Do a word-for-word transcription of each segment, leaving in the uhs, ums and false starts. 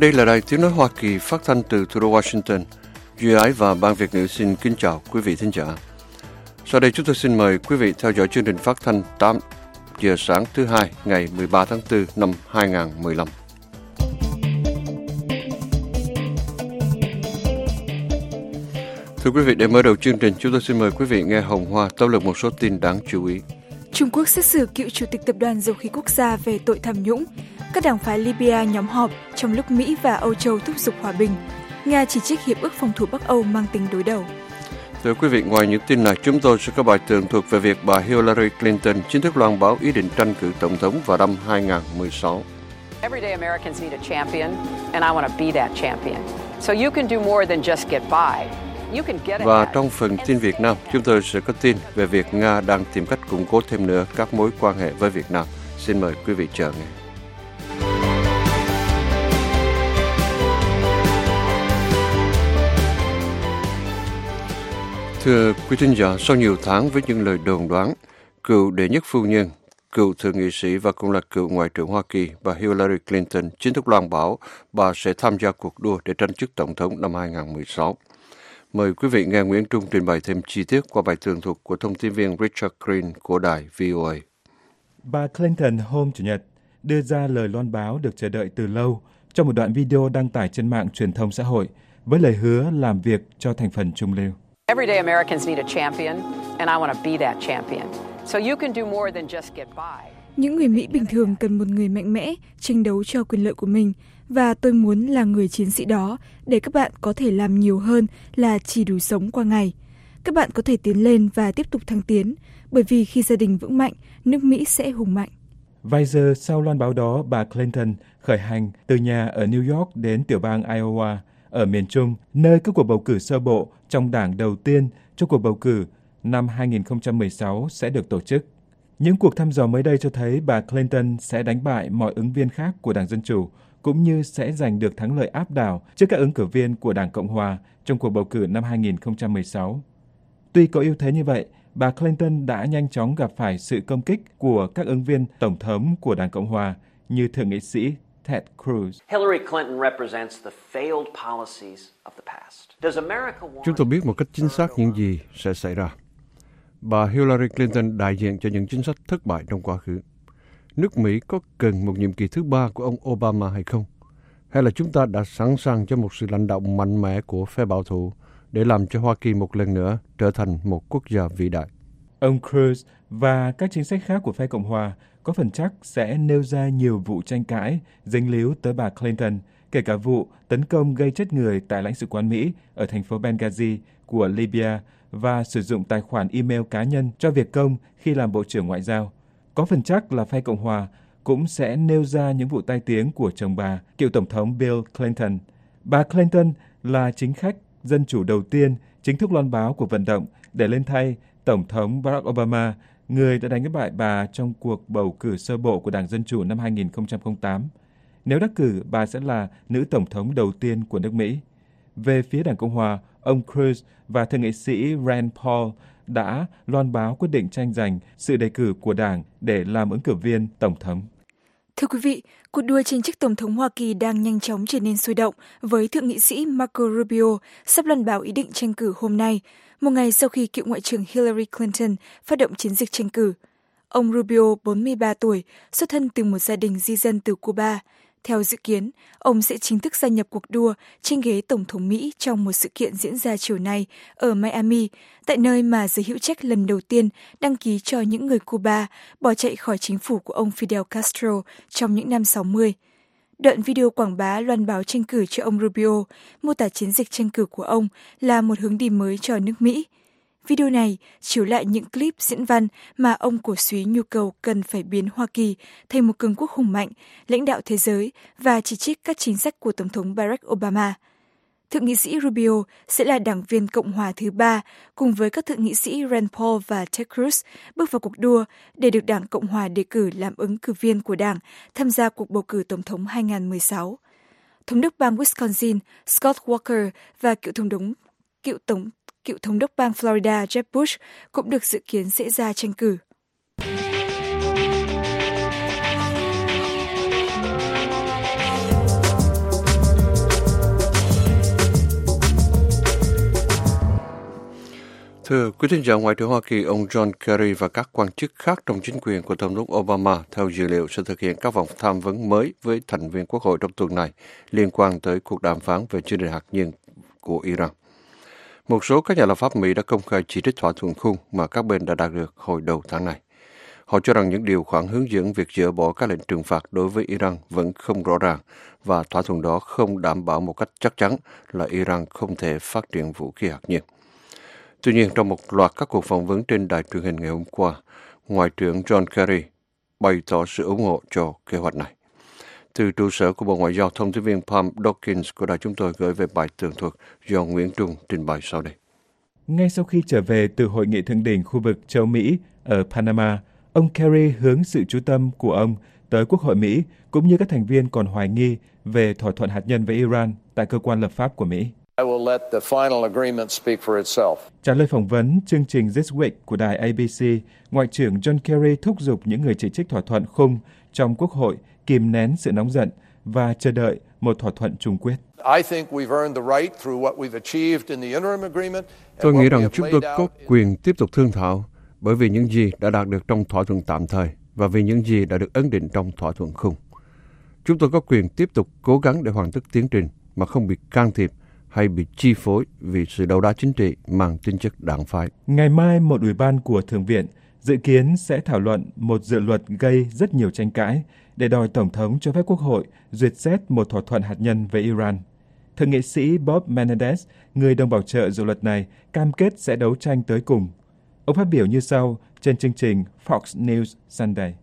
Đây là đài tiếng nói Hoa Kỳ phát thanh từ thủ đô Washington. Duy Ái và Ban Việt ngữ xin kính chào quý vị thính giả. Sau đây chúng tôi xin mời quý vị theo dõi chương trình phát thanh tám giờ sáng thứ hai ngày mười ba tháng tư năm hai nghìn không trăm mười lăm. Thưa quý vị, để mở đầu chương trình, chúng tôi xin mời quý vị nghe Hồng Hoa tóm lược một số tin đáng chú ý. Trung Quốc xét xử cựu chủ tịch tập đoàn dầu khí quốc gia về tội tham nhũng. Các đảng phái Libya nhóm họp trong lúc Mỹ và Âu Châu thúc giục hòa bình. Nga chỉ trích hiệp ước phòng thủ Bắc Âu mang tính đối đầu. Thưa quý vị, ngoài những tin này, chúng tôi sẽ có bài tường thuật về việc bà Hillary Clinton chính thức loan báo ý định tranh cử tổng thống vào năm hai nghìn không trăm mười sáu. Everyday Americans need a champion, and I want to be that champion. So you can do more than just get by. Và trong phần tin Việt Nam, chúng tôi sẽ có tin về việc Nga đang tìm cách củng cố thêm nữa các mối quan hệ với Việt Nam. Xin mời quý vị chờ nghe. Thưa quý thính giả, sau nhiều tháng với những lời đồn đoán, cựu đệ nhất phu nhân, cựu thượng nghị sĩ và cũng là cựu ngoại trưởng Hoa Kỳ, bà Hillary Clinton chính thức loan báo bà sẽ tham gia cuộc đua để tranh chức tổng thống năm hai nghìn không trăm mười sáu. Mời quý vị nghe Nguyễn Trung trình bày thêm chi tiết qua bài tường thuật của thông tin viên Richard Green của đài vê o a. Bà Clinton hôm Chủ nhật đưa ra lời loan báo được chờ đợi từ lâu trong một đoạn video đăng tải trên mạng truyền thông xã hội với lời hứa làm việc cho thành phần trung lưu. Everyday Americans need a champion, and I want to be that champion. So you can do more than just get by. Những người Mỹ bình thường cần một người mạnh mẽ, tranh đấu cho quyền lợi của mình, và tôi muốn là người chiến sĩ đó để các bạn có thể làm nhiều hơn là chỉ đủ sống qua ngày. Các bạn có thể tiến lên và tiếp tục thăng tiến, bởi vì khi gia đình vững mạnh, nước Mỹ sẽ hùng mạnh. Vài giờ sau loan báo đó, bà Clinton khởi hành từ nhà ở New York đến tiểu bang Iowa ở miền Trung, nơi các cuộc bầu cử sơ bộ trong đảng đầu tiên cho cuộc bầu cử năm hai nghìn không trăm mười sáu sẽ được tổ chức. Những cuộc thăm dò mới đây cho thấy bà Clinton sẽ đánh bại mọi ứng viên khác của Đảng Dân Chủ, cũng như sẽ giành được thắng lợi áp đảo trước các ứng cử viên của Đảng Cộng Hòa trong cuộc bầu cử năm hai nghìn không trăm mười sáu. Tuy có ưu thế như vậy, bà Clinton đã nhanh chóng gặp phải sự công kích của các ứng viên tổng thống của Đảng Cộng Hòa như Thượng nghị sĩ Ted Cruz. Hillary Clinton represents the failed policies of the past. Does America want... Chúng tôi biết một cách chính xác những gì sẽ xảy ra. Bà Hillary Clinton đại diện cho những chính sách thất bại trong quá khứ. Nước Mỹ có cần một nhiệm kỳ thứ ba của ông Obama hay không? Hay là chúng ta đã sẵn sàng cho một sự lãnh đạo mạnh mẽ của phe bảo thủ để làm cho Hoa Kỳ một lần nữa trở thành một quốc gia vĩ đại? Ông Cruz và các chính sách khác của phe Cộng Hòa có phần chắc sẽ nêu ra nhiều vụ tranh cãi dính líu tới bà Clinton, kể cả vụ tấn công gây chết người tại lãnh sự quán Mỹ ở thành phố Benghazi của Libya và sử dụng tài khoản email cá nhân cho việc công khi làm Bộ trưởng Ngoại giao. Có phần chắc là phe Cộng Hòa cũng sẽ nêu ra những vụ tai tiếng của chồng bà, cựu Tổng thống Bill Clinton. Bà Clinton là chính khách dân chủ đầu tiên chính thức loan báo cuộc vận động để lên thay Tổng thống Barack Obama, người đã đánh bại bà trong cuộc bầu cử sơ bộ của Đảng Dân Chủ năm hai nghìn không trăm lẻ tám. Nếu đắc cử, bà sẽ là nữ Tổng thống đầu tiên của nước Mỹ. Về phía Đảng Cộng Hòa, ông Cruz và Thượng nghị sĩ Rand Paul đã loan báo quyết định tranh giành sự đề cử của Đảng để làm ứng cử viên Tổng thống. Thưa quý vị, cuộc đua tranh chức Tổng thống Hoa Kỳ đang nhanh chóng trở nên sôi động với Thượng nghị sĩ Marco Rubio sắp loan báo ý định tranh cử hôm nay, một ngày sau khi cựu Ngoại trưởng Hillary Clinton phát động chiến dịch tranh cử. Ông Rubio, bốn mươi ba tuổi, xuất thân từ một gia đình di dân từ Cuba. Theo dự kiến, ông sẽ chính thức gia nhập cuộc đua tranh ghế Tổng thống Mỹ trong một sự kiện diễn ra chiều nay ở Miami, tại nơi mà giới hữu trách lần đầu tiên đăng ký cho những người Cuba bỏ chạy khỏi chính phủ của ông Fidel Castro trong những năm sáu mươi. Đoạn video quảng bá loan báo tranh cử cho ông Rubio mô tả chiến dịch tranh cử của ông là một hướng đi mới cho nước Mỹ. Video này chiếu lại những clip diễn văn mà ông cổ suý nhu cầu cần phải biến Hoa Kỳ thành một cường quốc hùng mạnh, lãnh đạo thế giới và chỉ trích các chính sách của Tổng thống Barack Obama. Thượng nghị sĩ Rubio sẽ là đảng viên Cộng hòa thứ ba cùng với các thượng nghị sĩ Rand Paul và Ted Cruz bước vào cuộc đua để được Đảng Cộng hòa đề cử làm ứng cử viên của Đảng tham gia cuộc bầu cử Tổng thống hai nghìn không trăm mười sáu. Thống đốc bang Wisconsin Scott Walker và cựu thống đốc cựu tổng cựu thống đốc bang Florida Jeb Bush cũng được dự kiến sẽ ra tranh cử. Thưa quý thính giả, Ngoại trưởng Hoa Kỳ ông John Kerry và các quan chức khác trong chính quyền của Tổng thống Obama theo dữ liệu sẽ thực hiện các vòng tham vấn mới với thành viên Quốc hội trong tuần này liên quan tới cuộc đàm phán về chương trình hạt nhân của Iran. Một số các nhà lập pháp Mỹ đã công khai chỉ trích thỏa thuận khung mà các bên đã đạt được hồi đầu tháng này. Họ cho rằng những điều khoản hướng dẫn việc dỡ bỏ các lệnh trừng phạt đối với Iran vẫn không rõ ràng và thỏa thuận đó không đảm bảo một cách chắc chắn là Iran không thể phát triển vũ khí hạt nhân. Tuy nhiên, trong một loạt các cuộc phỏng vấn trên đài truyền hình ngày hôm qua, Ngoại trưởng John Kerry bày tỏ sự ủng hộ cho kế hoạch này. Từ trụ sở của Bộ Ngoại giao, thông tin viên Pam Dawkins của đài chúng tôi gửi về bài tường thuật do Nguyễn Trung trình bày sau đây. Ngay sau khi trở về từ hội nghị thượng đỉnh khu vực châu Mỹ ở Panama, ông Kerry hướng sự chú tâm của ông tới Quốc hội Mỹ cũng như các thành viên còn hoài nghi về thỏa thuận hạt nhân với Iran tại cơ quan lập pháp của Mỹ. I will let the final agreement speak for itself. Trả lời phỏng vấn chương trình This Week của đài A B C, Ngoại trưởng John Kerry thúc giục những người chỉ trích thỏa thuận khung trong Quốc hội kìm nén sự nóng giận và chờ đợi một thỏa thuận chung quyết. I think we've earned the right through what we've achieved in the interim agreement. Tôi nghĩ rằng chúng tôi có quyền tiếp tục thương thảo bởi vì những gì đã đạt được trong thỏa thuận tạm thời và vì những gì đã được ấn định trong thỏa thuận khung. Chúng tôi có quyền tiếp tục cố gắng để hoàn tất tiến trình mà không bị can thiệp hay bị chi phối vì sự đấu đá chính trị mang tính chất đảng phái. Ngày mai, một ủy ban của Thượng viện dự kiến sẽ thảo luận một dự luật gây rất nhiều tranh cãi để đòi Tổng thống cho phép Quốc hội duyệt xét một thỏa thuận hạt nhân với Iran. Thượng nghị sĩ Bob Menendez, người đồng bảo trợ dự luật này, cam kết sẽ đấu tranh tới cùng. Ông phát biểu như sau trên chương trình Fox News Sunday.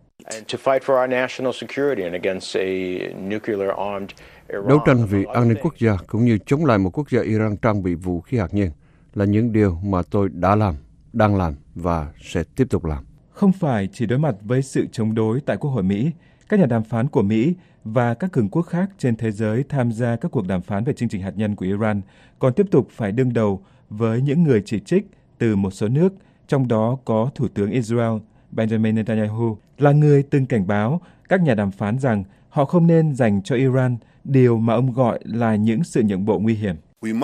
Đấu tranh vì an ninh quốc gia cũng như chống lại một quốc gia Iran trang bị vũ khí hạt nhân là những điều mà tôi đã làm, đang làm và sẽ tiếp tục làm. Không phải chỉ đối mặt với sự chống đối tại Quốc hội Mỹ, các nhà đàm phán của Mỹ và các cường quốc khác trên thế giới tham gia các cuộc đàm phán về chương trình hạt nhân của Iran còn tiếp tục phải đương đầu với những người chỉ trích từ một số nước, trong đó có Thủ tướng Israel Benjamin Netanyahu, là người từng cảnh báo các nhà đàm phán rằng họ không nên dành cho Iran điều mà ông gọi là những sự nhượng bộ nguy hiểm.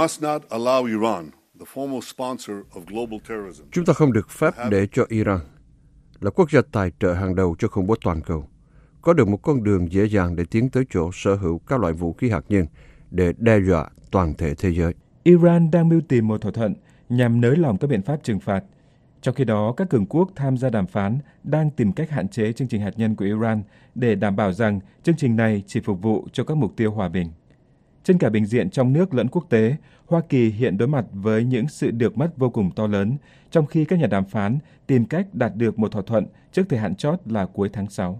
Chúng ta không được phép để cho Iran, là quốc gia tài trợ hàng đầu cho khủng bố toàn cầu, có được một con đường dễ dàng để tiến tới chỗ sở hữu các loại vũ khí hạt nhân để đe dọa toàn thể thế giới. Iran đang mưu tìm một thỏa thuận nhằm nới lỏng các biện pháp trừng phạt. Trong khi đó, các cường quốc tham gia đàm phán đang tìm cách hạn chế chương trình hạt nhân của Iran để đảm bảo rằng chương trình này chỉ phục vụ cho các mục tiêu hòa bình. Trên cả bình diện trong nước lẫn quốc tế, Hoa Kỳ hiện đối mặt với những sự được mất vô cùng to lớn, trong khi các nhà đàm phán tìm cách đạt được một thỏa thuận trước thời hạn chót là cuối tháng sáu.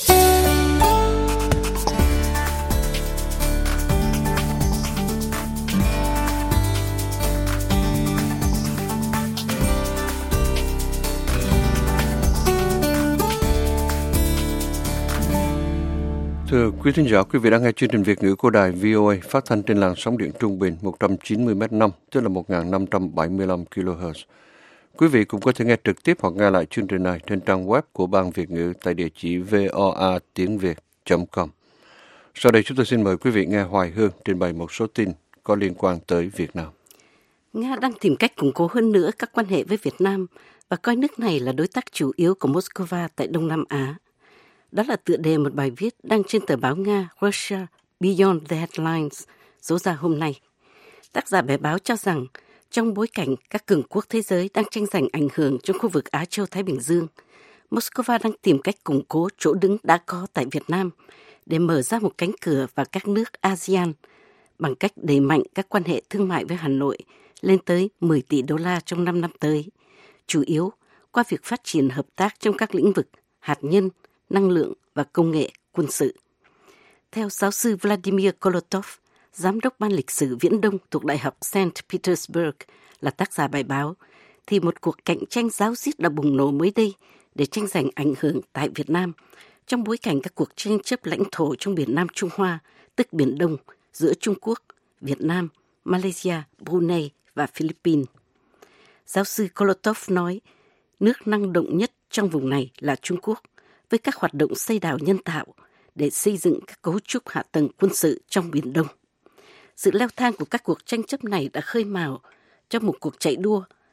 Thưa quý thính giả, quý vị đang nghe chương trình Việt ngữ của đài vê o a phát thanh trên làn sóng điện trung bình một trăm chín mươi mét năm, tức là một nghìn năm trăm bảy mươi lăm ki lô héc. Quý vị cũng có thể nghe trực tiếp hoặc nghe lại chương trình này trên trang web của Ban Việt ngữ tại địa chỉ voa tiếng việt chấm com. Sau đây chúng tôi xin mời quý vị nghe Hoài Hương trình bày một số tin có liên quan tới Việt Nam. Nga đang tìm cách củng cố hơn nữa các quan hệ với Việt Nam và coi nước này là đối tác chủ yếu của Moscow tại Đông Nam Á. Đó là tựa đề một bài viết đăng trên tờ báo Nga Russia Beyond the Headlines số ra hôm nay. Tác giả bài báo cho rằng trong bối cảnh các cường quốc thế giới đang tranh giành ảnh hưởng trong khu vực Á Châu-Thái Bình Dương, Moscow đang tìm cách củng cố chỗ đứng đã có tại Việt Nam để mở ra một cánh cửa vào các nước a sê an bằng cách đẩy mạnh các quan hệ thương mại với Hà Nội lên tới mười tỷ đô la trong năm năm tới, chủ yếu qua việc phát triển hợp tác trong các lĩnh vực hạt nhân, năng lượng và công nghệ quân sự. Theo giáo sư Vladimir Kolotov, giám đốc ban lịch sử Viễn Đông thuộc Đại học Saint Petersburg, là tác giả bài báo, thì một cuộc cạnh tranh ráo riết đã bùng nổ mới đây để tranh giành ảnh hưởng tại Việt Nam trong bối cảnh các cuộc tranh chấp lãnh thổ trong biển Nam Trung Hoa, tức Biển Đông, giữa Trung Quốc, Việt Nam, Malaysia, Brunei và Philippines. Giáo sư Kolotov nói, nước năng động nhất trong vùng này là Trung Quốc, với các hoạt động xây đảo nhân tạo để xây dựng các cấu trúc hạ tầng quân sự trong Biển Đông. Sự leo thang của các cuộc tranh chấp này đã khơi mào cho một cuộc chạy đua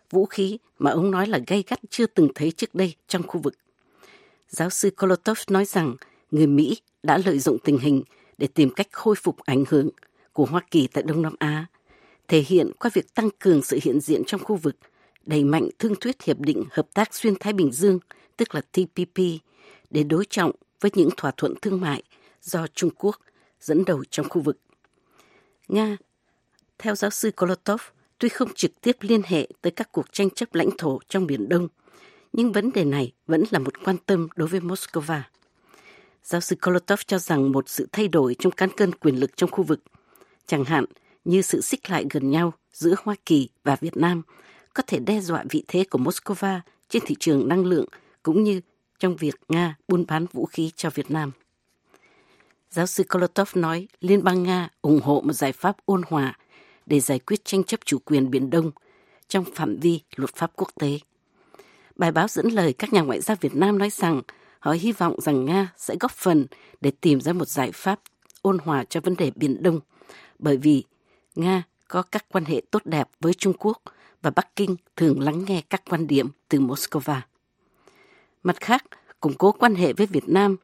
vũ khí mà ông nói là gay gắt chưa từng thấy trước đây trong khu vực. Giáo sư Kolotov nói rằng người Mỹ đã lợi dụng tình hình để tìm cách khôi phục ảnh hưởng của Hoa Kỳ tại Đông Nam Á, thể hiện qua việc tăng cường sự hiện diện trong khu vực, đẩy mạnh thương thuyết Hiệp định Hợp tác Xuyên Thái Bình Dương, tức là T P P, để đối trọng với những thỏa thuận thương mại do Trung Quốc dẫn đầu trong khu vực. Nga, theo giáo sư Kolotov, tuy không trực tiếp liên hệ tới các cuộc tranh chấp lãnh thổ trong Biển Đông, nhưng vấn đề này vẫn là một quan tâm đối với Moscow. Giáo sư Kolotov cho rằng một sự thay đổi trong cán cân quyền lực trong khu vực, chẳng hạn như sự xích lại gần nhau giữa Hoa Kỳ và Việt Nam, có thể đe dọa vị thế của Moscow trên thị trường năng lượng cũng như trong việc Nga buôn bán vũ khí cho Việt Nam. Giáo sư Kolotov nói Liên bang Nga ủng hộ một giải pháp ôn hòa để giải quyết tranh chấp chủ quyền Biển Đông trong phạm vi luật pháp quốc tế. Bài báo dẫn lời các nhà ngoại giao Việt Nam nói rằng họ hy vọng rằng Nga sẽ góp phần để tìm ra một giải pháp ôn hòa cho vấn đề Biển Đông, bởi vì Nga có các quan hệ tốt đẹp với Trung Quốc và Bắc Kinh thường lắng nghe các quan điểm từ Moscow. Mặt khác, củng cố quan hệ với Việt Nam,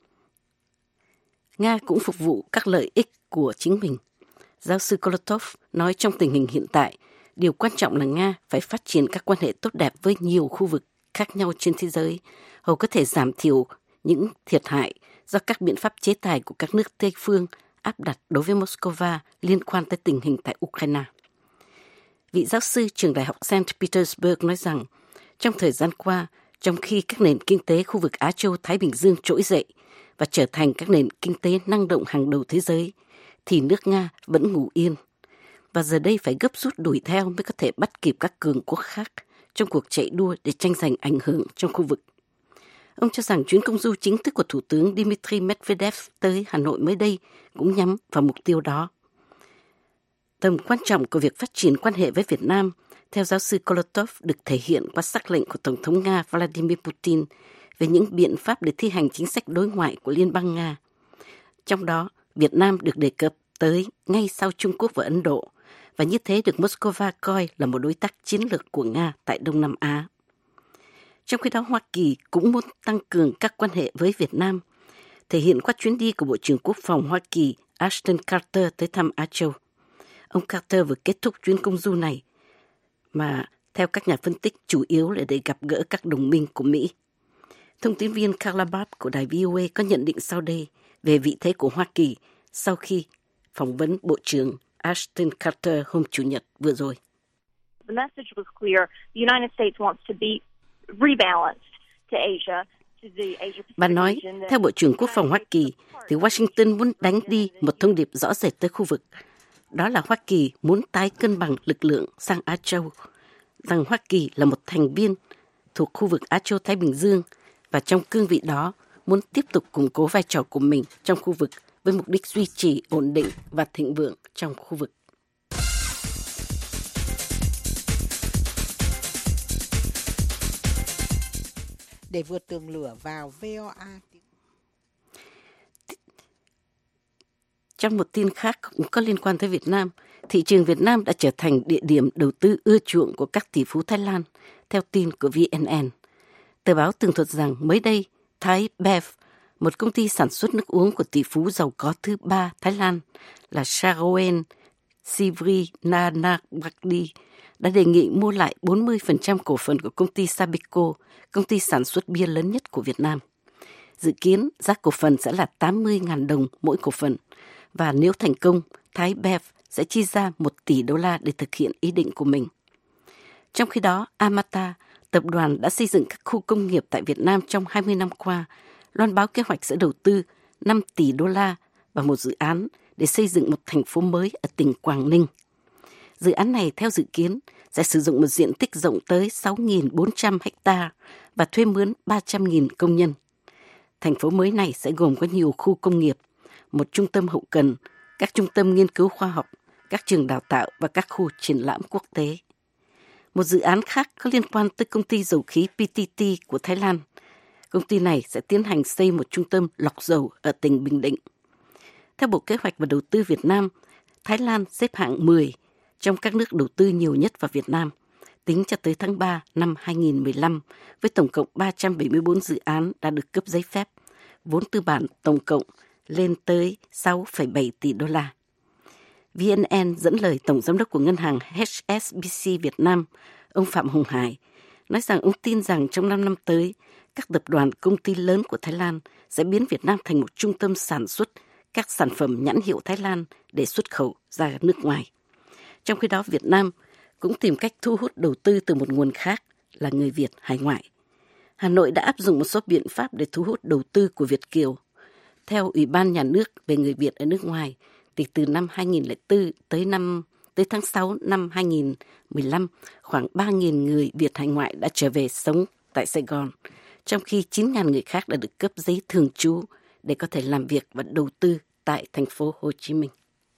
Nga cũng phục vụ các lợi ích của chính mình. Giáo sư Kolotov nói trong tình hình hiện tại, điều quan trọng là Nga phải phát triển các quan hệ tốt đẹp với nhiều khu vực khác nhau trên thế giới, hầu có thể giảm thiểu những thiệt hại do các biện pháp chế tài của các nước Tây phương áp đặt đối với Moscow liên quan tới tình hình tại Ukraine. Vị giáo sư trường đại học Saint Petersburg nói rằng, trong thời gian qua, trong khi các nền kinh tế khu vực Á Châu Thái Bình Dương trỗi dậy và trở thành các nền kinh tế năng động hàng đầu thế giới, thì nước Nga vẫn ngủ yên. Và giờ đây phải gấp rút đuổi theo mới có thể bắt kịp các cường quốc khác trong cuộc chạy đua để tranh giành ảnh hưởng trong khu vực. Ông cho rằng chuyến công du chính thức của Thủ tướng Dmitry Medvedev tới Hà Nội mới đây cũng nhắm vào mục tiêu đó. Tầm quan trọng của việc phát triển quan hệ với Việt Nam, theo giáo sư Kolotov, được thể hiện qua sắc lệnh của Tổng thống Nga Vladimir Putin về những biện pháp để thi hành chính sách đối ngoại của Liên bang Nga. Trong đó, Việt Nam được đề cập tới ngay sau Trung Quốc và Ấn Độ, và như thế được Moscow coi là một đối tác chiến lược của Nga tại Đông Nam Á. Trong khi đó, Hoa Kỳ cũng muốn tăng cường các quan hệ với Việt Nam, thể hiện qua chuyến đi của Bộ trưởng Quốc phòng Hoa Kỳ Ashton Carter tới thăm Á Châu. Ông Carter vừa kết thúc chuyến công du này, mà theo các nhà phân tích chủ yếu là để gặp gỡ các đồng minh của Mỹ. Thông tin viên Carla Barb của đài vê o a có nhận định sau đây về vị thế của Hoa Kỳ sau khi phỏng vấn Bộ trưởng Ashton Carter hôm Chủ nhật vừa rồi. The message was clear. The United States wants to be rebalanced to Asia. Bà nói, theo Bộ trưởng Quốc phòng Hoa Kỳ, thì Washington muốn đánh đi một thông điệp rõ rệt tới khu vực. Đó là Hoa Kỳ muốn tái cân bằng lực lượng sang Á Châu, rằng Hoa Kỳ là một thành viên thuộc khu vực Á Châu Thái Bình Dương và trong cương vị đó muốn tiếp tục củng cố vai trò của mình trong khu vực với mục đích duy trì ổn định và thịnh vượng trong khu vực. Để vượt tường lửa vào vê o a. Trong một tin khác cũng có liên quan tới Việt Nam, thị trường Việt Nam đã trở thành địa điểm đầu tư ưa chuộng của các tỷ phú Thái Lan, theo tin của vê en en. Tờ báo tường thuật rằng mới đây, Thái Bev, một công ty sản xuất nước uống của tỷ phú giàu có thứ ba Thái Lan là Saroen Sivrinanabhakdi, đã đề nghị mua lại bốn mươi phần trăm cổ phần của công ty Sabeco, công ty sản xuất bia lớn nhất của Việt Nam. Dự kiến giá cổ phần sẽ là tám mươi nghìn đồng mỗi cổ phần, và nếu thành công, Thái Bev sẽ chi ra một tỷ đô la để thực hiện ý định của mình. Trong khi đó, Amata, tập đoàn đã xây dựng các khu công nghiệp tại Việt Nam trong hai mươi năm qua, loan báo kế hoạch sẽ đầu tư năm tỷ đô la vào một dự án để xây dựng một thành phố mới ở tỉnh Quảng Ninh. Dự án này theo dự kiến sẽ sử dụng một diện tích rộng tới sáu nghìn bốn trăm ha và thuê mướn ba trăm nghìn công nhân. Thành phố mới này sẽ gồm có nhiều khu công nghiệp, một trung tâm hậu cần, các trung tâm nghiên cứu khoa học, các trường đào tạo và các khu triển lãm quốc tế. Một dự án khác có liên quan tới công ty dầu khí pê tê tê của Thái Lan. Công ty này sẽ tiến hành xây một trung tâm lọc dầu ở tỉnh Bình Định. Theo Bộ Kế hoạch và Đầu tư Việt Nam, Thái Lan xếp hạng mười trong các nước đầu tư nhiều nhất vào Việt Nam, tính cho tới tháng ba năm hai nghìn mười lăm, với tổng cộng ba trăm bảy mươi tư dự án đã được cấp giấy phép, vốn tư bản tổng cộng lên tới sáu phẩy bảy tỷ đô la. vê en en dẫn lời Tổng Giám đốc của Ngân hàng hát ét bê xê Việt Nam, ông Phạm Hồng Hải, nói rằng ông tin rằng trong năm năm tới, các tập đoàn công ty lớn của Thái Lan sẽ biến Việt Nam thành một trung tâm sản xuất các sản phẩm nhãn hiệu Thái Lan để xuất khẩu ra nước ngoài. Trong khi đó, Việt Nam cũng tìm cách thu hút đầu tư từ một nguồn khác là người Việt hải ngoại. Hà Nội đã áp dụng một số biện pháp để thu hút đầu tư của Việt kiều. Theo Ủy ban Nhà nước về người Việt ở nước ngoài, thì từ năm hai nghìn lẻ bốn tới năm tới tháng sáu năm hai nghìn mười lăm, khoảng ba nghìn người Việt hải ngoại đã trở về sống tại Sài Gòn, trong khi chín nghìn người khác đã được cấp giấy thường trú để có thể làm việc và đầu tư tại thành phố Hồ Chí Minh.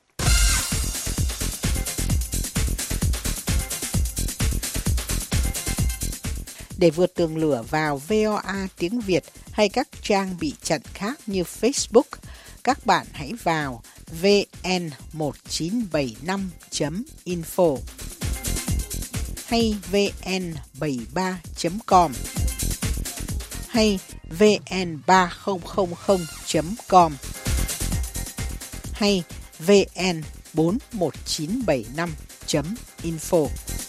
Để vượt tường lửa vào vê o a tiếng Việt hay các trang bị chặn khác như Facebook, các bạn hãy vào vê en một chín bảy năm chấm info hay vê en bảy ba chấm com hay vê en ba không không không chấm com hay vê en bốn một chín bảy năm chấm info.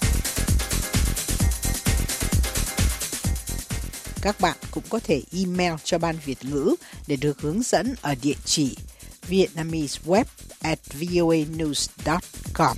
Các bạn cũng có thể email cho Ban Việt ngữ để được hướng dẫn ở địa chỉ vietnameseweb at voanews dot com.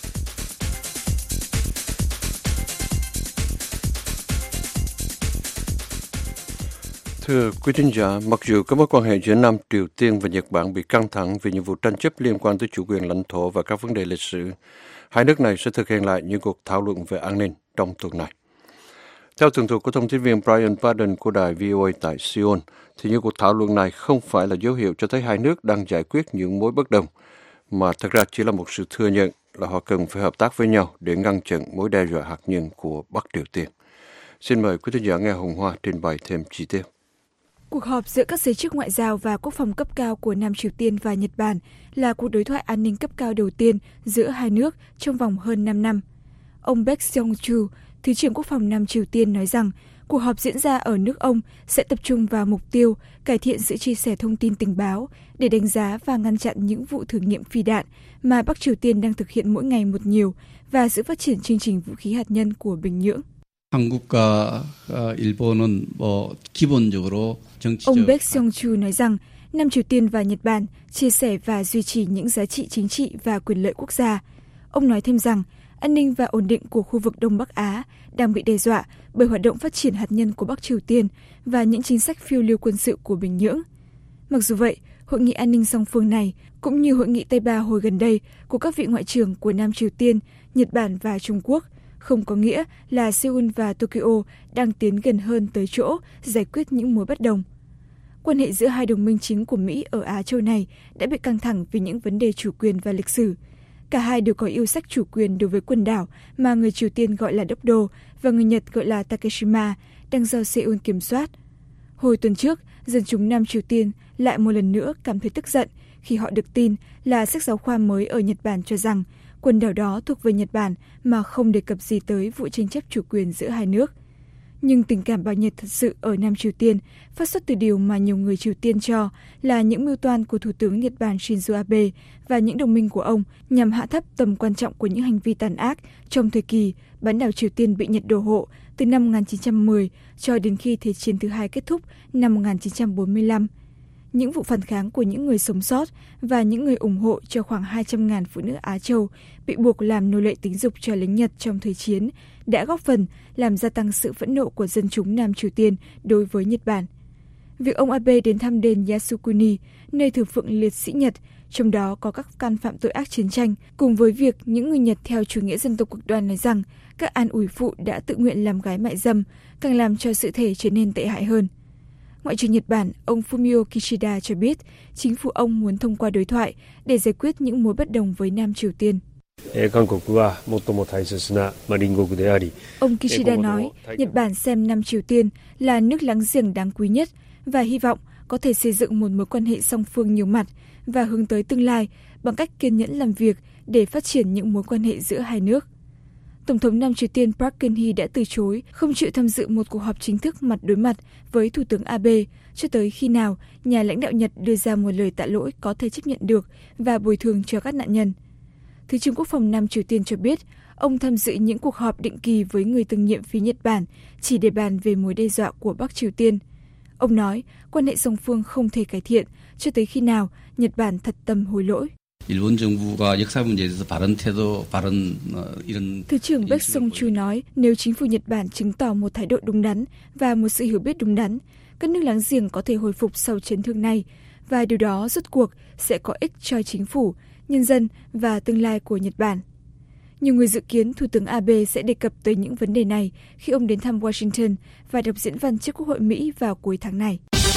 Thưa quý thính giả, mặc dù các mối quan hệ giữa Nam Triều Tiên và Nhật Bản bị căng thẳng vì những vụ tranh chấp liên quan tới chủ quyền lãnh thổ và các vấn đề lịch sử, hai nước này sẽ thực hiện lại những cuộc thảo luận về an ninh trong tuần này. Theo tường thuật của thông tin viên Brian Padden của đài vê o a tại Seoul, thì những cuộc thảo luận này không phải là dấu hiệu cho thấy hai nước đang giải quyết những mối bất đồng, mà thật ra chỉ là một sự thừa nhận là họ cần phải hợp tác với nhau để ngăn chặn mối đe dọa hạt nhân của Bắc Triều Tiên. Xin mời quý thính giả nghe Hồng Hoa trình bày thêm chi tiết. Cuộc họp giữa các giới chức ngoại giao và quốc phòng cấp cao của Nam Triều Tiên và Nhật Bản là cuộc đối thoại an ninh cấp cao đầu tiên giữa hai nước trong vòng hơn năm năm. Ông Baek Seong-chu, Thứ trưởng Quốc phòng Nam Triều Tiên nói rằng cuộc họp diễn ra ở nước ông sẽ tập trung vào mục tiêu cải thiện sự chia sẻ thông tin tình báo để đánh giá và ngăn chặn những vụ thử nghiệm phi đạn mà Bắc Triều Tiên đang thực hiện mỗi ngày một nhiều và sự phát triển chương trình vũ khí hạt nhân của Bình Nhưỡng. Ông Baek Seong-chu nói rằng Nam Triều Tiên và Nhật Bản chia sẻ và duy trì những giá trị chính trị và quyền lợi quốc gia. Ông nói thêm rằng an ninh và ổn định của khu vực Đông Bắc Á đang bị đe dọa bởi hoạt động phát triển hạt nhân của Bắc Triều Tiên và những chính sách phiêu lưu quân sự của Bình Nhưỡng. Mặc dù vậy, hội nghị an ninh song phương này cũng như hội nghị Tây Ba hồi gần đây của các vị ngoại trưởng của Nam Triều Tiên, Nhật Bản và Trung Quốc không có nghĩa là Seoul và Tokyo đang tiến gần hơn tới chỗ giải quyết những mối bất đồng. Quan hệ giữa hai đồng minh chính của Mỹ ở Á Châu này đã bị căng thẳng vì những vấn đề chủ quyền và lịch sử. Cả hai đều có yêu sách chủ quyền đối với quần đảo mà người Triều Tiên gọi là Dokdo và người Nhật gọi là Takeshima đang do Seoul kiểm soát. Hồi tuần trước, dân chúng Nam Triều Tiên lại một lần nữa cảm thấy tức giận khi họ được tin là sách giáo khoa mới ở Nhật Bản cho rằng quần đảo đó thuộc về Nhật Bản mà không đề cập gì tới vụ tranh chấp chủ quyền giữa hai nước. Nhưng tình cảm bảo Nhật thật sự ở Nam Triều Tiên phát xuất từ điều mà nhiều người Triều Tiên cho là những mưu toan của Thủ tướng Nhật Bản Shinzo Abe và những đồng minh của ông nhằm hạ thấp tầm quan trọng của những hành vi tàn ác trong thời kỳ bán đảo Triều Tiên bị Nhật đô hộ từ năm một nghìn chín trăm mười cho đến khi Thế chiến thứ hai kết thúc năm một nghìn chín trăm bốn mươi lăm. Những vụ phản kháng của những người sống sót và những người ủng hộ cho khoảng hai trăm nghìn phụ nữ Á Châu bị buộc làm nô lệ tính dục cho lính Nhật trong thời chiến đã góp phần làm gia tăng sự phẫn nộ của dân chúng Nam Triều Tiên đối với Nhật Bản. Việc ông Abe đến thăm đền Yasukuni, nơi thờ phượng liệt sĩ Nhật, trong đó có các can phạm tội ác chiến tranh, cùng với việc những người Nhật theo chủ nghĩa dân tộc cực đoan nói rằng các an ủi phụ đã tự nguyện làm gái mại dâm, càng làm cho sự thể trở nên tệ hại hơn. Ngoại trưởng Nhật Bản, ông Fumio Kishida cho biết chính phủ ông muốn thông qua đối thoại để giải quyết những mối bất đồng với Nam Triều Tiên. Ông Kishida nói, Nhật Bản xem Nam Triều Tiên là nước láng giềng đáng quý nhất và hy vọng có thể xây dựng một mối quan hệ song phương nhiều mặt và hướng tới tương lai bằng cách kiên nhẫn làm việc để phát triển những mối quan hệ giữa hai nước. Tổng thống Nam Triều Tiên Park Geun-hye đã từ chối không chịu tham dự một cuộc họp chính thức mặt đối mặt với Thủ tướng Abe cho tới khi nào nhà lãnh đạo Nhật đưa ra một lời tạ lỗi có thể chấp nhận được và bồi thường cho các nạn nhân. Thứ trưởng Quốc phòng Nam Triều Tiên cho biết, ông tham dự những cuộc họp định kỳ với người tương nhiệm phía Nhật Bản chỉ để bàn về mối đe dọa của Bắc Triều Tiên. Ông nói quan hệ song phương không thể cải thiện cho tới khi nào Nhật Bản thật tâm hối lỗi. Thứ trưởng Baek Song-chu nói nếu chính phủ Nhật Bản chứng tỏ một thái độ đúng đắn và một sự hiểu biết đúng đắn, các nước láng giềng có thể hồi phục sau chấn thương này và điều đó rốt cuộc sẽ có ích cho chính phủ, nhân dân và tương lai của Nhật Bản. Nhiều người dự kiến Thủ tướng Abe sẽ đề cập tới những vấn đề này khi ông đến thăm Washington và đọc diễn văn trước Quốc hội Mỹ vào cuối tháng này.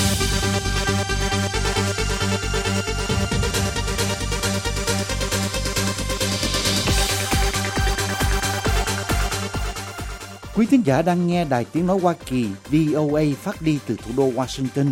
Quý thính giả đang nghe Đài Tiếng Nói Hoa Kỳ vê o a phát đi từ thủ đô Washington.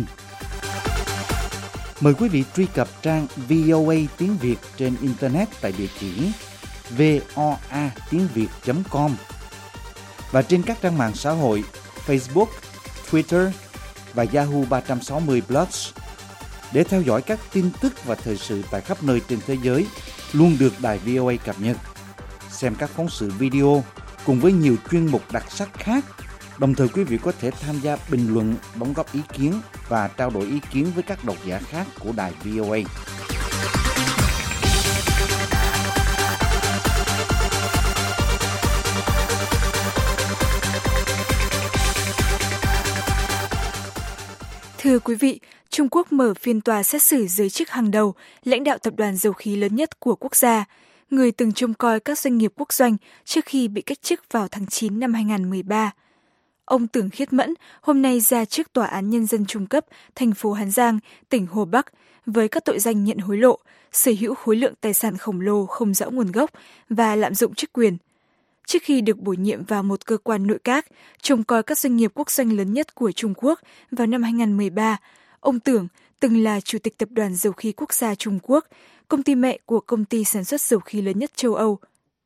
Mời quý vị truy cập trang vê o a tiếng Việt trên Internet tại địa chỉ voa tiếng việt chấm com và trên các trang mạng xã hội Facebook, Twitter và Yahoo ba sáu không Plus để theo dõi các tin tức và thời sự tại khắp nơi trên thế giới luôn được Đài vê o a cập nhật. Xem các phóng sự video cùng với nhiều chuyên mục đặc sắc khác. Đồng thời quý vị có thể tham gia bình luận, đóng góp ý kiến và trao đổi ý kiến với các độc giả khác của Đài vê o a. Thưa quý vị, Trung Quốc mở phiên tòa xét xử giới chức hàng đầu, lãnh đạo tập đoàn dầu khí lớn nhất của quốc gia, người từng trông coi các doanh nghiệp quốc doanh trước khi bị cách chức vào tháng chín năm hai không một ba. Ông Tưởng Khiết Mẫn hôm nay ra trước Tòa án Nhân dân Trung cấp thành phố Hán Giang, tỉnh Hồ Bắc với các tội danh nhận hối lộ, sở hữu khối lượng tài sản khổng lồ không rõ nguồn gốc và lạm dụng chức quyền. Trước khi được bổ nhiệm vào một cơ quan nội các trông coi các doanh nghiệp quốc doanh lớn nhất của Trung Quốc vào năm hai không một ba, ông Tưởng từng là chủ tịch Tập đoàn Dầu khí Quốc gia Trung Quốc, công ty mẹ của công ty sản xuất dầu khí lớn nhất châu Âu,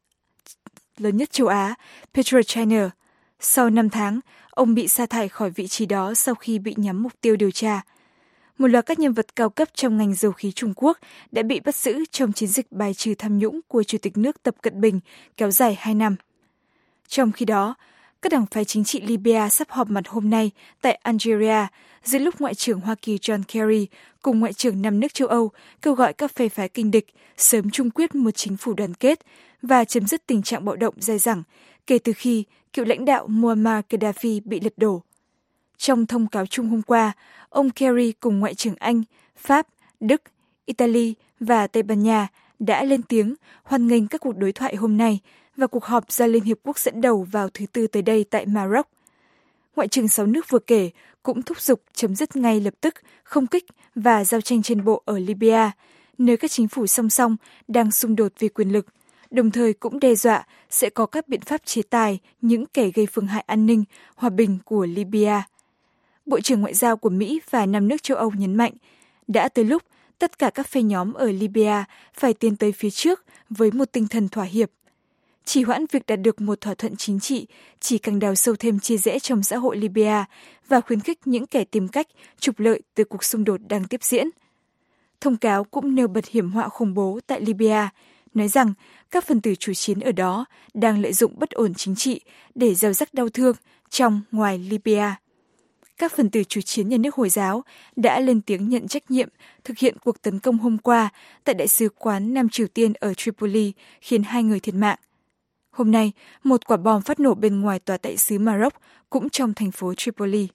lớn nhất châu Á, PetroChina. Sau năm tháng, ông bị sa thải khỏi vị trí đó sau khi bị nhắm mục tiêu điều tra. Một loạt các nhân vật cao cấp trong ngành dầu khí Trung Quốc đã bị bắt giữ trong chiến dịch bài trừ tham nhũng của Chủ tịch nước Tập Cận Bình kéo dài hai năm. Trong khi đó, các đảng phái chính trị Libya sắp họp mặt hôm nay tại Algeria giữa lúc Ngoại trưởng Hoa Kỳ John Kerry cùng Ngoại trưởng năm nước châu Âu kêu gọi các phe phái kình địch sớm chung quyết một chính phủ đoàn kết và chấm dứt tình trạng bạo động dai dẳng kể từ khi cựu lãnh đạo Muammar Gaddafi bị lật đổ. Trong thông cáo chung hôm qua, ông Kerry cùng Ngoại trưởng Anh, Pháp, Đức, Italy và Tây Ban Nha đã lên tiếng hoan nghênh các cuộc đối thoại hôm nay và cuộc họp do Liên Hiệp Quốc dẫn đầu vào thứ Tư tới đây tại Maroc. Ngoại trưởng sáu nước vừa kể cũng thúc giục chấm dứt ngay lập tức không kích và giao tranh trên bộ ở Libya, nơi các chính phủ song song đang xung đột về quyền lực, đồng thời cũng đe dọa sẽ có các biện pháp chế tài những kẻ gây phương hại an ninh, hòa bình của Libya. Bộ trưởng Ngoại giao của Mỹ và năm nước châu Âu nhấn mạnh, đã tới lúc tất cả các phe nhóm ở Libya phải tiến tới phía trước với một tinh thần thỏa hiệp. Trì hoãn việc đạt được một thỏa thuận chính trị chỉ càng đào sâu thêm chia rẽ trong xã hội Libya và khuyến khích những kẻ tìm cách trục lợi từ cuộc xung đột đang tiếp diễn. Thông cáo cũng nêu bật hiểm họa khủng bố tại Libya, nói rằng các phần tử chủ chiến ở đó đang lợi dụng bất ổn chính trị để gieo rắc đau thương trong ngoài Libya. Các phần tử chủ chiến nhà nước Hồi giáo đã lên tiếng nhận trách nhiệm thực hiện cuộc tấn công hôm qua tại Đại sứ quán Nam Triều Tiên ở Tripoli khiến hai người thiệt mạng. Hôm nay, một quả bom phát nổ bên ngoài tòa đại sứ Maroc cũng trong thành phố Tripoli.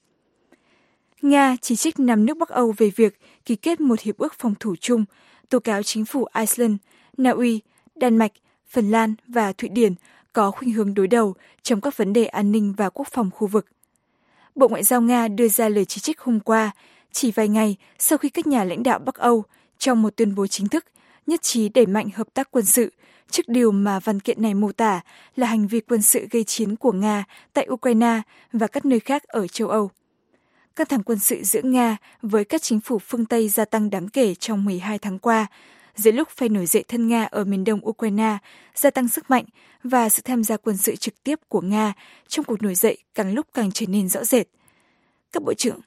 Nga chỉ trích năm nước Bắc Âu về việc ký kết một hiệp ước phòng thủ chung, tố cáo chính phủ Iceland, Na Uy, Đan Mạch, Phần Lan và Thụy Điển có khuynh hướng đối đầu trong các vấn đề an ninh và quốc phòng khu vực. Bộ Ngoại giao Nga đưa ra lời chỉ trích hôm qua, chỉ vài ngày sau khi các nhà lãnh đạo Bắc Âu trong một tuyên bố chính thức nhất trí đẩy mạnh hợp tác quân sự, trước điều mà văn kiện này mô tả là hành vi quân sự gây chiến của Nga tại Ukraine và các nơi khác ở châu Âu. Căng thẳng quân sự giữa Nga với các chính phủ phương Tây gia tăng đáng kể trong mười hai tháng qua, giữa lúc phe nổi dậy thân Nga ở miền đông Ukraine gia tăng sức mạnh và sự tham gia quân sự trực tiếp của Nga trong cuộc nổi dậy càng lúc càng trở nên rõ rệt. Các bộ trưởng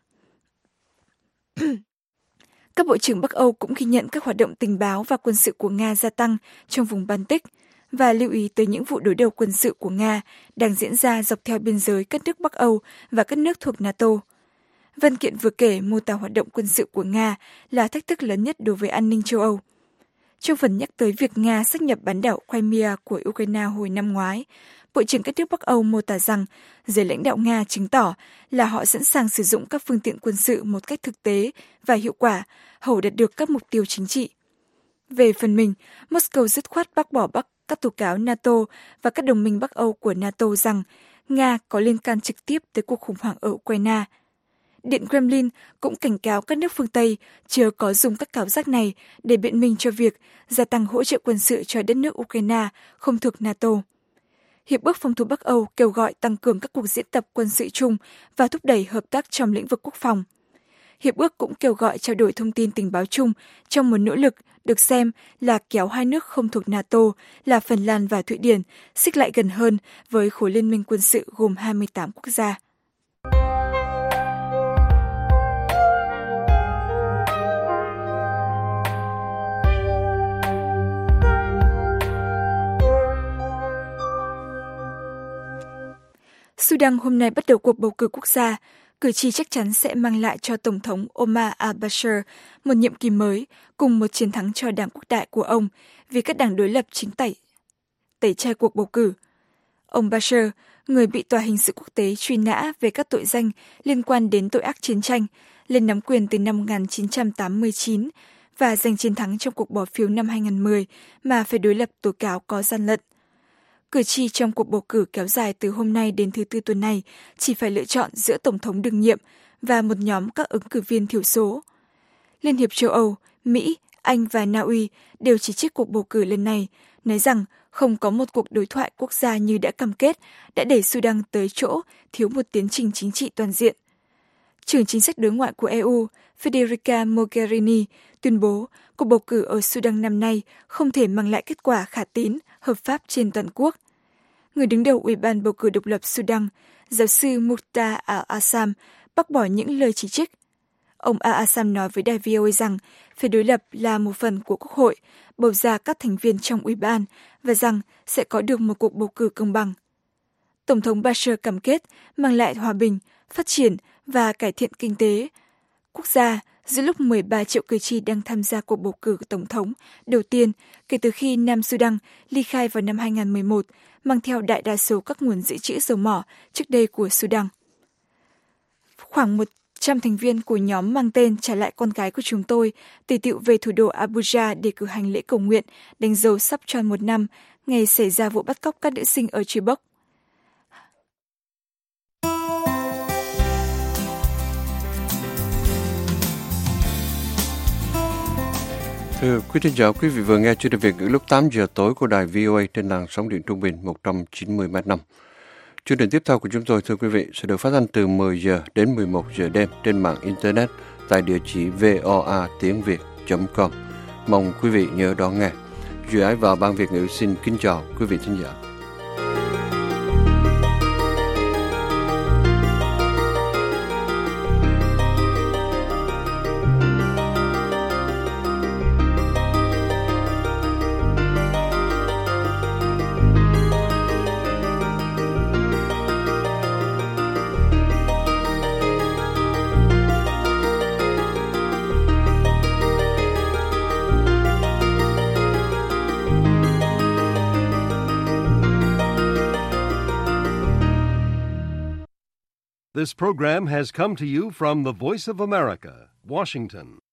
Các bộ trưởng Bắc Âu cũng ghi nhận các hoạt động tình báo và quân sự của Nga gia tăng trong vùng Baltic và lưu ý tới những vụ đối đầu quân sự của Nga đang diễn ra dọc theo biên giới các nước Bắc Âu và các nước thuộc NATO. Văn kiện vừa kể mô tả hoạt động quân sự của Nga là thách thức lớn nhất đối với an ninh châu Âu. Trong phần nhắc tới việc Nga sáp nhập bán đảo Crimea của Ukraine hồi năm ngoái, Bộ trưởng các nước Bắc Âu mô tả rằng giới lãnh đạo Nga chứng tỏ là họ sẵn sàng sử dụng các phương tiện quân sự một cách thực tế và hiệu quả, hầu đạt được các mục tiêu chính trị. Về phần mình, Moscow dứt khoát bác bỏ bắc các tố cáo NATO và các đồng minh Bắc Âu của NATO rằng Nga có liên can trực tiếp tới cuộc khủng hoảng ở Ukraine. Điện Kremlin cũng cảnh cáo các nước phương Tây chưa có dùng các cáo giác này để biện minh cho việc gia tăng hỗ trợ quân sự cho đất nước Ukraine không thuộc NATO. Hiệp ước Phòng thủ Bắc Âu kêu gọi tăng cường các cuộc diễn tập quân sự chung và thúc đẩy hợp tác trong lĩnh vực quốc phòng. Hiệp ước cũng kêu gọi trao đổi thông tin tình báo chung trong một nỗ lực được xem là kéo hai nước không thuộc NATO là Phần Lan và Thụy Điển xích lại gần hơn với khối liên minh quân sự gồm hai mươi tám quốc gia. Sudan hôm nay bắt đầu cuộc bầu cử quốc gia. Cử tri chắc chắn sẽ mang lại cho Tổng thống Omar al-Bashir một nhiệm kỳ mới cùng một chiến thắng cho đảng quốc đại của ông vì các đảng đối lập chính tẩy, tẩy chay cuộc bầu cử. Ông Bashir, người bị tòa hình sự quốc tế truy nã về các tội danh liên quan đến tội ác chiến tranh, lên nắm quyền từ năm một nghìn chín trăm tám mươi chín và giành chiến thắng trong cuộc bỏ phiếu năm hai nghìn không trăm mười mà phe đối lập tố cáo có gian lận. Cử tri trong cuộc bầu cử kéo dài từ hôm nay đến thứ Tư tuần này chỉ phải lựa chọn giữa Tổng thống đương nhiệm và một nhóm các ứng cử viên thiểu số. Liên hiệp châu Âu, Mỹ, Anh và Na Uy đều chỉ trích cuộc bầu cử lần này, nói rằng không có một cuộc đối thoại quốc gia như đã cam kết đã đẩy Sudan tới chỗ thiếu một tiến trình chính trị toàn diện. Trưởng chính sách đối ngoại của e u, Federica Mogherini, tuyên bố cuộc bầu cử ở Sudan năm nay không thể mang lại kết quả khả tín, hợp pháp trên toàn quốc. Người đứng đầu Ủy ban bầu cử độc lập Sudan, giáo sư Mukhtar al-Assam, bác bỏ những lời chỉ trích. Ông al-Assam nói với đài vê o a rằng phe đối lập là một phần của Quốc hội, bầu ra các thành viên trong Ủy ban và rằng sẽ có được một cuộc bầu cử công bằng. Tổng thống Bashir cam kết mang lại hòa bình, phát triển và cải thiện kinh tế quốc gia giữa lúc mười ba triệu cử tri đang tham gia cuộc bầu cử tổng thống đầu tiên kể từ khi Nam Sudan ly khai vào năm hai nghìn không trăm mười một, mang theo đại đa số các nguồn dự trữ dầu mỏ trước đây của Sudan. Khoảng một trăm thành viên của nhóm mang tên Trả lại con gái của chúng tôi tề tựu về thủ đô Abuja để cử hành lễ cầu nguyện đánh dấu sắp tròn một năm ngày xảy ra vụ bắt cóc các nữ sinh ở Chibok. Thưa quý thính giả, quý vị vừa nghe chương trình Việt ngữ lúc tám giờ tối của đài vê o a trên làn sóng điện trung bình một trăm chín mươi mét năm. Chương trình tiếp theo của chúng tôi, thưa quý vị, sẽ được phát thanh từ mười giờ đến mười một giờ đêm trên mạng Internet tại địa chỉ voa tiếng việt chấm com. Mong quý vị nhớ đón nghe. Duy Ái và Ban Việt ngữ xin kính chào quý vị thính giả. This program has come to you from the Voice of America, Washington.